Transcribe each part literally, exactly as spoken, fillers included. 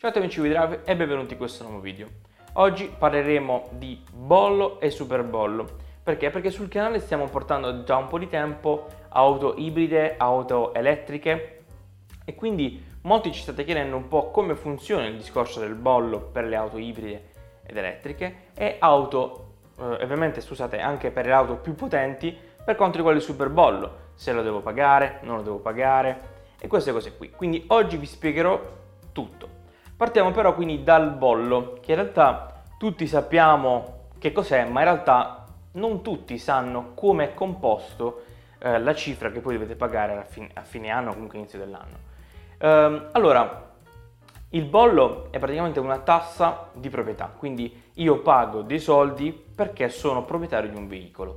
Ciao a tutti amici di Drive e benvenuti in questo nuovo video. Oggi parleremo di bollo e super bollo. Perché? Perché sul canale stiamo portando già un po' di tempo auto ibride, auto elettriche e quindi molti ci state chiedendo un po' come funziona il discorso del bollo per le auto ibride ed elettriche e auto, eh, ovviamente scusate, anche per le auto più potenti per quanto riguarda il super bollo, se lo devo pagare, non lo devo pagare e queste cose qui. Quindi oggi vi spiegherò tutto. Partiamo però quindi dal bollo, che in realtà tutti sappiamo che cos'è, ma in realtà non tutti sanno come è composto eh, la cifra che poi dovete pagare a fine, a fine anno o comunque inizio dell'anno. Ehm, allora, il bollo è praticamente una tassa di proprietà, quindi io pago dei soldi perché sono proprietario di un veicolo.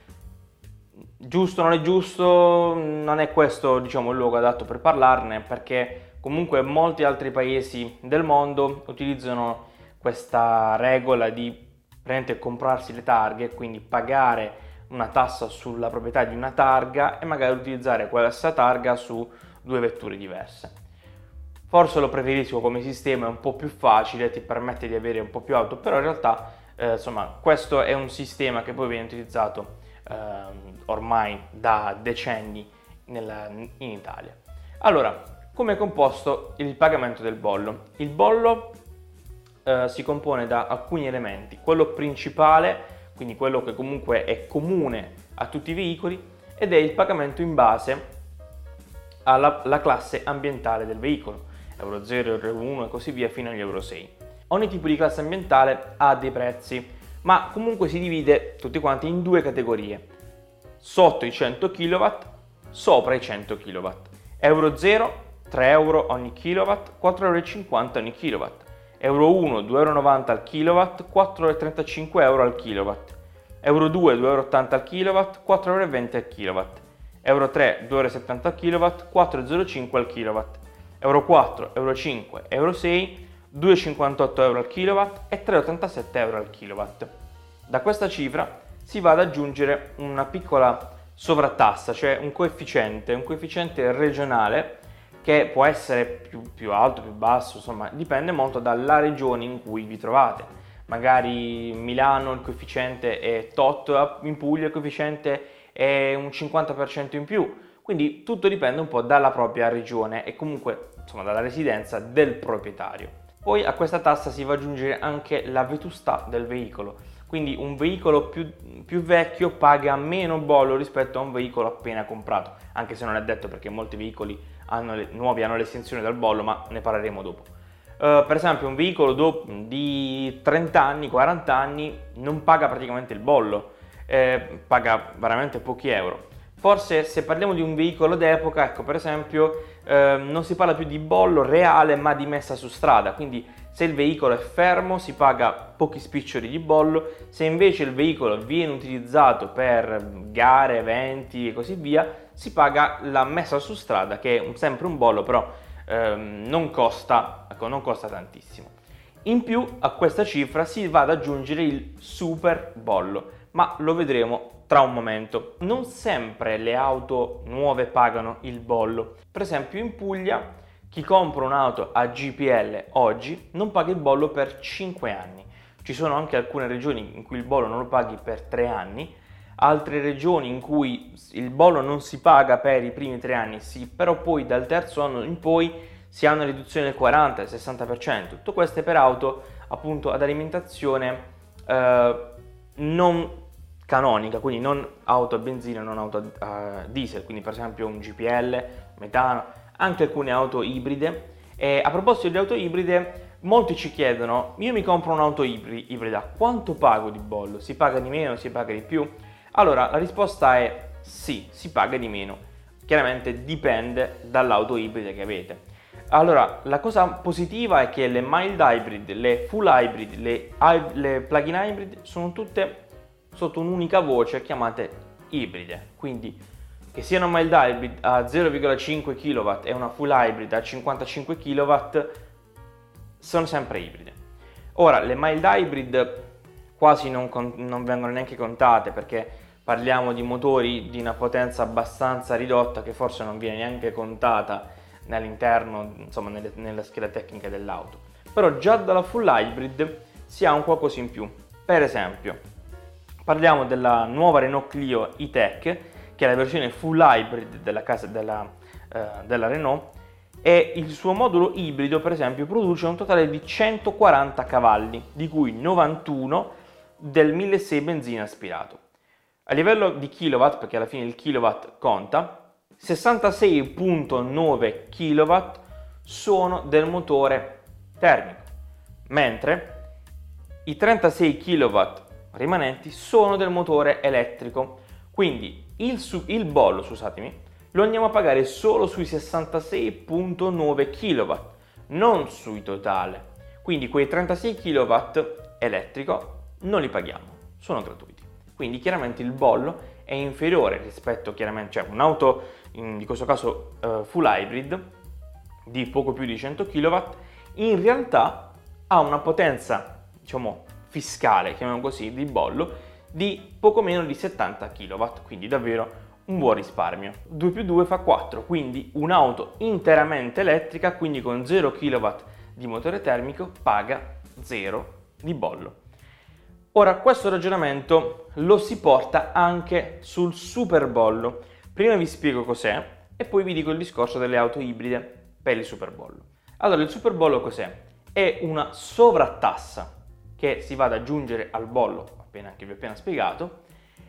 Giusto, non è giusto, non è questo diciamo il luogo adatto per parlarne, perché comunque molti altri paesi del mondo utilizzano questa regola di praticamente comprarsi le targhe, quindi pagare una tassa sulla proprietà di una targa e magari utilizzare questa targa su due vetture diverse. Forse lo preferisco come sistema, è un po' più facile, ti permette di avere un po' più auto, però in realtà eh, insomma questo è un sistema che poi viene utilizzato eh, ormai da decenni nella, in Italia. Allora, come è composto il pagamento del bollo? Il bollo eh, si compone da alcuni elementi. Quello principale, quindi quello che comunque è comune a tutti i veicoli, ed è il pagamento in base alla, alla classe ambientale del veicolo, Euro zero, Euro uno e così via fino agli Euro sei. Ogni tipo di classe ambientale ha dei prezzi, ma comunque si divide tutti quanti in due categorie: sotto i cento chilowatt, sopra i cento chilowatt. Euro zero tre euro ogni kilowatt, quattro euro e cinquanta ogni kilowatt. Euro uno due euro e novanta al kilowatt, quattro euro e trentacinque euro al kilowatt. Euro due due euro e ottanta al kilowatt, quattro euro e venti al kilowatt. Euro tre due euro e settanta al kilowatt, quattro euro e zero cinque al kilowatt. Euro quattro, Euro cinque, Euro sei, due euro e cinquantotto euro al kilowatt e tre euro e ottantasette euro al kilowatt. Da questa cifra si va ad aggiungere una piccola sovrattassa, cioè un coefficiente, un coefficiente regionale che può essere più, più alto, più basso, insomma dipende molto dalla regione in cui vi trovate. Magari Milano il coefficiente è tot, in Puglia il coefficiente è un cinquanta per cento in più, quindi tutto dipende un po' dalla propria regione e comunque insomma dalla residenza del proprietario. Poi a questa tassa si va ad aggiungere anche la vetustà del veicolo, quindi un veicolo più, più vecchio paga meno bollo rispetto a un veicolo appena comprato, anche se non è detto, perché molti veicoli hanno le, nuovi hanno l'estensione del bollo, ma ne parleremo dopo. Uh, per esempio un veicolo do, di trenta anni, quaranta anni non paga praticamente il bollo, eh, paga veramente pochi euro. Forse se parliamo di un veicolo d'epoca, ecco per esempio, eh, non si parla più di bollo reale ma di messa su strada, quindi se il veicolo è fermo si paga pochi spiccioli di bollo, se invece il veicolo viene utilizzato per gare, eventi e così via, si paga la messa su strada, che è sempre un bollo, però ehm, non costa, ecco, non costa tantissimo. In più a questa cifra si va ad aggiungere il super bollo, ma lo vedremo tra un momento. Non sempre le auto nuove pagano il bollo. Per esempio in Puglia chi compra un'auto a G P L oggi non paga il bollo per cinque anni. Ci sono anche alcune regioni in cui il bollo non lo paghi per tre anni, altre regioni in cui il bollo non si paga per i primi tre anni, sì, però poi dal terzo anno in poi si ha una riduzione del quaranta al sessanta per cento. Tutto questo è per auto appunto ad alimentazione eh, non canonica, quindi non auto a benzina, non auto a diesel, quindi per esempio un G P L, metano, anche alcune auto ibride. E a proposito di auto ibride, molti ci chiedono: io mi compro un'auto ibrida, quanto pago di bollo? Si paga di meno, si paga di più? Allora la risposta è sì, si paga di meno, chiaramente dipende dall'auto ibrida che avete. Allora la cosa positiva è che le mild hybrid, le full hybrid, le, le plug-in hybrid sono tutte sotto un'unica voce chiamate ibride, quindi che siano mild hybrid a zero virgola cinque chilowatt e una full hybrid a cinquantacinque chilowatt sono sempre ibride. Ora le mild hybrid quasi non, non vengono neanche contate, perché parliamo di motori di una potenza abbastanza ridotta che forse non viene neanche contata all'interno, insomma, nelle, nella scheda tecnica dell'auto. però già dalla full hybrid si ha un qualcosa in più. Per esempio, parliamo della nuova Renault Clio E-Tech, che è la versione full hybrid della, casa, della, eh, della Renault, e il suo modulo ibrido, per esempio, produce un totale di centoquaranta cavalli, di cui novantuno del milleseicento benzina aspirato. A livello di kilowatt, perché alla fine il kilowatt conta, sessantasei virgola nove kilowatt sono del motore termico, mentre i trentasei kilowatt rimanenti sono del motore elettrico. Quindi il, il bollo, scusatemi, lo andiamo a pagare solo sui sessantasei virgola nove kilowatt, non sui totale. Quindi quei trentasei kilowatt elettrico non li paghiamo, sono gratuiti. Quindi chiaramente il bollo è inferiore rispetto, chiaramente, cioè un'auto, in questo caso uh, full hybrid, di poco più di cento chilowatt, in realtà ha una potenza, diciamo, fiscale, chiamiamo così, di bollo, di poco meno di settanta chilowatt, quindi davvero un buon risparmio. due più due fa quattro, quindi un'auto interamente elettrica, quindi con zero chilowatt di motore termico, paga zero di bollo. Ora, questo ragionamento lo si porta anche sul superbollo. Prima vi spiego cos'è e poi vi dico il discorso delle auto ibride per il superbollo. Allora, il superbollo cos'è? È una sovrattassa che si va ad aggiungere al bollo, appena che vi ho appena spiegato,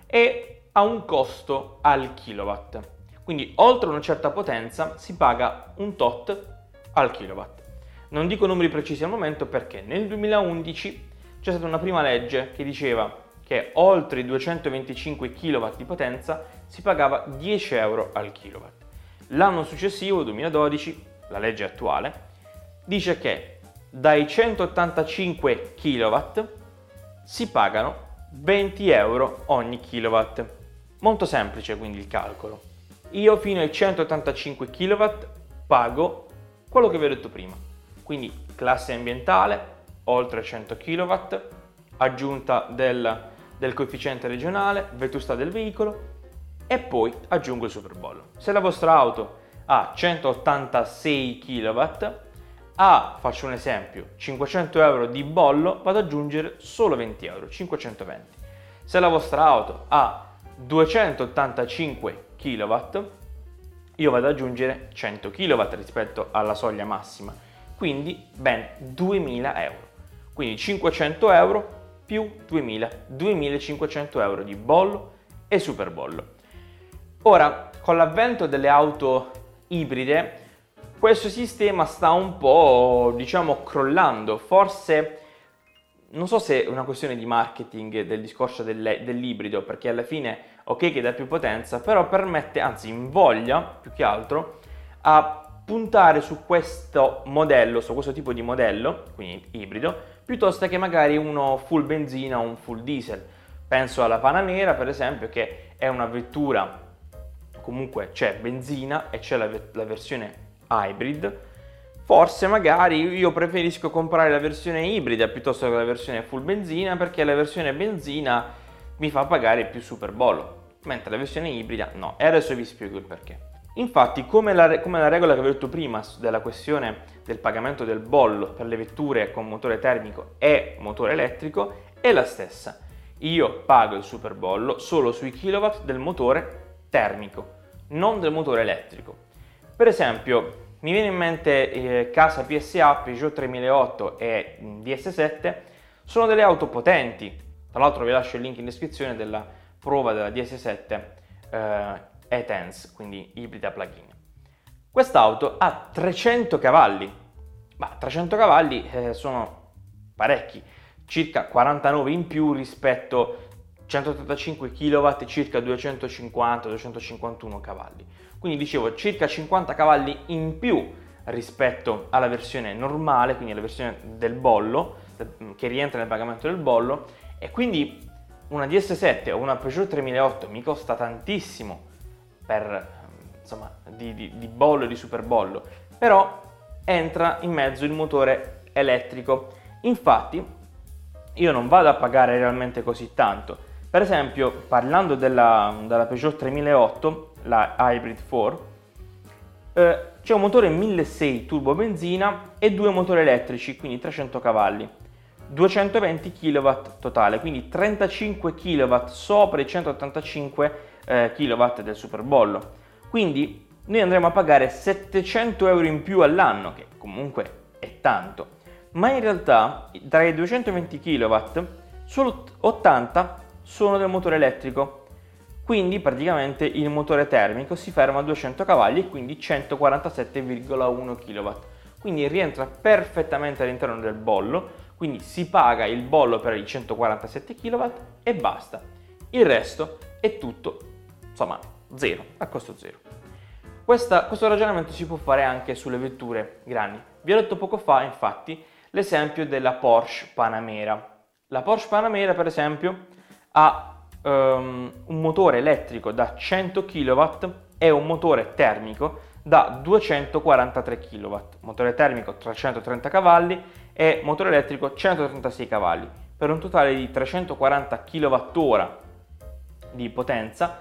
e ha un costo al kilowatt. Quindi oltre una certa potenza si paga un tot al kilowatt. Non dico numeri precisi al momento perché nel duemilaundici c'è stata una prima legge che diceva che oltre i duecentoventicinque chilowatt di potenza si pagava dieci euro al kilowatt. L'anno successivo, duemiladodici, la legge attuale, dice che dai centottantacinque chilowatt si pagano venti euro ogni kilowatt. Molto semplice quindi il calcolo. Io fino ai centottantacinque chilowatt pago quello che vi ho detto prima. Quindi classe ambientale, oltre cento chilowatt, aggiunta del, del coefficiente regionale, vetustà del veicolo e poi aggiungo il superbollo. Se la vostra auto ha centottantasei chilowatt, a, faccio un esempio, cinquecento euro di bollo, vado ad aggiungere solo venti euro, cinquecentoventi. Se la vostra auto ha duecentottantacinque chilowatt, io vado ad aggiungere cento chilowatt rispetto alla soglia massima, quindi ben duemila euro. Quindi cinquecento euro più duemila, duemilacinquecento euro di bollo e superbollo. Ora, con l'avvento delle auto ibride, questo sistema sta un po', diciamo, crollando. Forse, non so se è una questione di marketing del discorso dell'ibrido, perché alla fine, ok che dà più potenza, però permette, anzi invoglia, più che altro, a puntare su questo modello, su questo tipo di modello, quindi ibrido, piuttosto che magari uno full benzina o un full diesel. Penso alla Panamera, per esempio, che è una vettura, comunque c'è benzina e c'è la, la versione hybrid. Forse magari io preferisco comprare la versione ibrida piuttosto che la versione full benzina, perché la versione benzina mi fa pagare più superbollo, mentre la versione ibrida no. E adesso vi spiego il perché. Infatti, come la, come la regola che vi ho detto prima della questione del pagamento del bollo per le vetture con motore termico e motore elettrico, è la stessa. Io pago il superbollo solo sui kilowatt del motore termico, non del motore elettrico. Per esempio, mi viene in mente eh, Casa P S A, Peugeot tremilaotto e D S sette, sono delle auto potenti. Tra l'altro vi lascio il link in descrizione della prova della D S sette eh, E-Tense, quindi ibrida plug-in. Quest'auto ha trecento cavalli, ma trecento cavalli eh, sono parecchi, circa quarantanove in più rispetto a centottantacinque chilowatt, circa duecentocinquanta duecentocinquantuno cavalli. Quindi dicevo circa cinquanta cavalli in più rispetto alla versione normale, quindi alla versione del bollo, che rientra nel pagamento del bollo, e quindi una D S sette o una Peugeot tremilaotto mi costa tantissimo per, insomma, di, di, di bollo e di superbollo, però entra in mezzo il motore elettrico. Infatti io non vado a pagare realmente così tanto. Per esempio, parlando della, della Peugeot tremilaotto, la Hybrid quattro, eh, c'è un motore milleseicento turbo benzina e due motori elettrici, quindi trecento cavalli, duecentoventi chilowatt totale, quindi trentacinque chilowatt sopra i centottantacinque eh, kilowatt del Superbollo. Quindi noi andremo a pagare settecento euro in più all'anno, che comunque è tanto, ma in realtà tra i duecentoventi chilowatt solo ottanta sono del motore elettrico, quindi praticamente il motore termico si ferma a duecento cavalli e quindi centoquarantasette virgola uno chilowatt, quindi rientra perfettamente all'interno del bollo, quindi si paga il bollo per i centoquarantasette chilowatt e basta. Il resto è tutto, insomma, zero, a costo zero. Questa, questo ragionamento si può fare anche sulle vetture grandi. Vi ho detto poco fa, infatti, l'esempio della Porsche Panamera. La Porsche Panamera, per esempio, ha um, un motore elettrico da cento chilowatt e un motore termico da duecentoquarantatré chilowatt. Motore termico trecentotrenta cavalli e motore elettrico centotrentasei cavalli, per un totale di trecentoquaranta chilowattora di potenza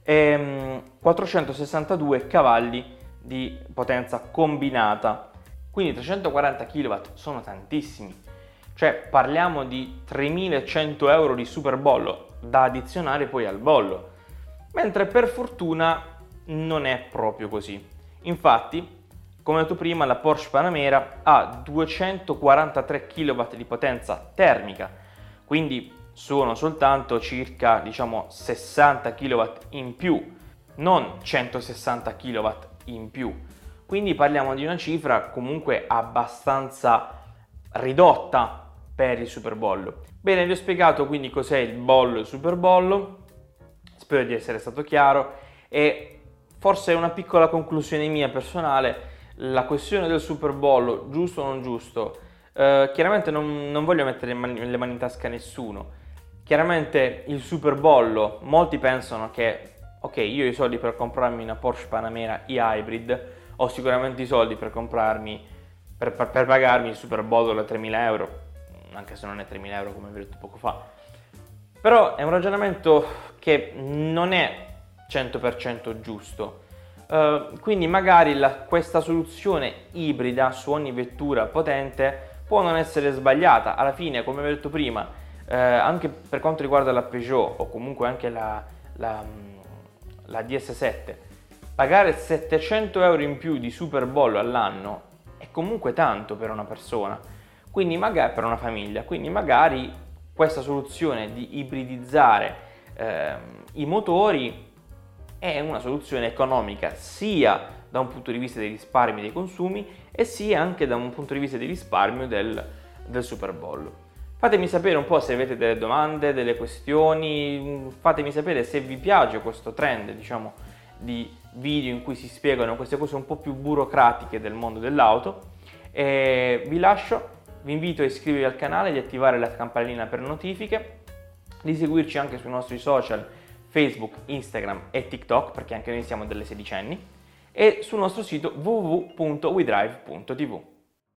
e quattrocentosessantadue cavalli di potenza combinata. Quindi trecentoquaranta chilowatt sono tantissimi, cioè parliamo di tremilacento euro di Superbollo da addizionare poi al bollo, mentre per fortuna non è proprio così. Infatti, come detto prima, la Porsche Panamera ha duecentoquarantatré chilowatt di potenza termica, quindi sono soltanto circa, diciamo, sessanta chilowatt in più, non centosessanta chilowatt in più. Quindi parliamo di una cifra comunque abbastanza ridotta per il Superbollo. Bene, vi ho spiegato quindi cos'è il bollo e il Superbollo, spero di essere stato chiaro e forse una piccola conclusione mia personale, la questione del Superbollo, giusto o non giusto, eh, chiaramente non, non voglio mettere le mani, le mani in tasca a nessuno. Chiaramente il Superbollo, molti pensano che, ok, io ho i soldi per comprarmi una Porsche Panamera e-Hybrid, ho sicuramente i soldi per comprarmi, per, per, per pagarmi il Superbollo da tremila euro, anche se non è tremila euro come vi ho detto poco fa. Però è un ragionamento che non è cento per cento giusto. Uh, quindi magari la, questa soluzione ibrida su ogni vettura potente può non essere sbagliata. Alla fine, come vi ho detto prima, Eh, anche per quanto riguarda la Peugeot o comunque anche la, la, la D S sette, pagare settecento euro in più di Superbollo all'anno è comunque tanto per una persona, quindi magari per una famiglia, quindi magari questa soluzione di ibridizzare eh, i motori è una soluzione economica sia da un punto di vista dei risparmi dei consumi e sia anche da un punto di vista di risparmio del, del Superbollo. Fatemi sapere un po' se avete delle domande, delle questioni, fatemi sapere se vi piace questo trend, diciamo, di video in cui si spiegano queste cose un po' più burocratiche del mondo dell'auto. E vi lascio, vi invito a iscrivervi al canale, di attivare la campanellina per notifiche, di seguirci anche sui nostri social Facebook, Instagram e TikTok, perché anche noi siamo delle sedicenni, e sul nostro sito w w w punto wedrive punto t v.